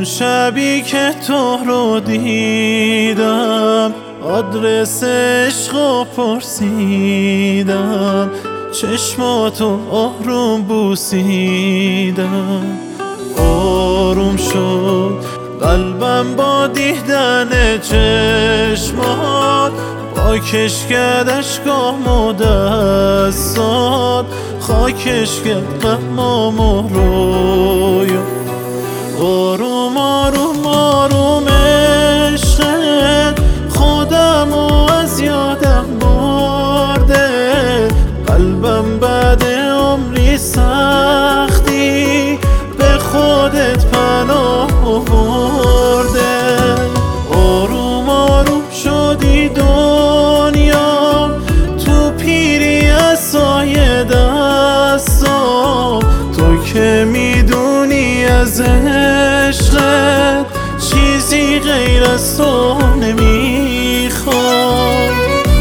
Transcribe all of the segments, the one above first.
اون شبی که تو رو دیدم آدرس عشقو پرسیدم، چشماتو آروم بوسیدم. آروم شد قلبم با دیدن چشمات، پاکش کرد اشکام و دستات، خاکش کرد غمام و رویا. آروم آروم آروم عشقت خودمو از یادم برده، قلبم بعد عمری سختی به خودت پناه برده. آروم آروم شدی دنیا تو پیری از سایه دستام، تو که میدونی از عشقت چیزی غیر از تو نمیخوام.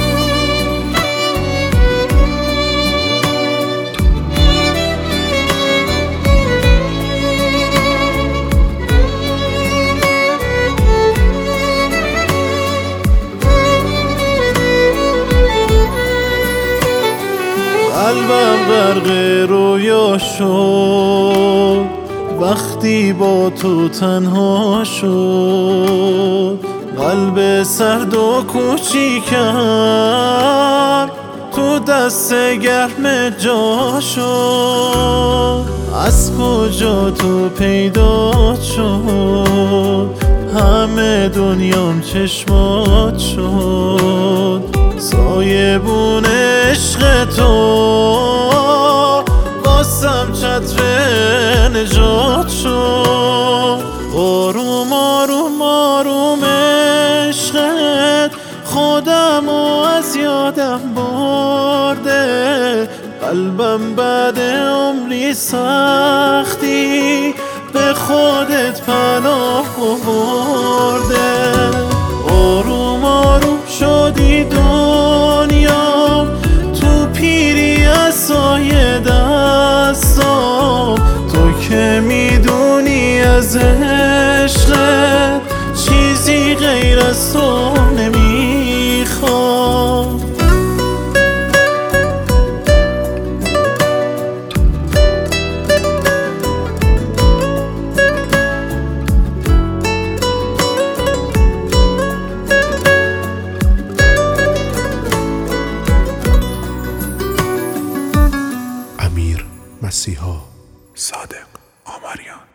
قلبم غرق رویا شد وقتی با تو تنها شد، قلب سرد و کوچیکم تو دست گرم جا شد. از کجا تو پیدا شد، همه دنیام چشمات شد. سایبون عشق تو واسم چتر نجات شد. آروم آروم آروم عشقت خودمو از یادم برده، قلبم بعد عمری سختی به خودت پناه برده. آروم آروم شدی دنیا تو پیری از سایه دستام، تو که میدونی از عشقت چیزی غیر از تو نمیخوام. امیر مسیحا، صادق آمریان.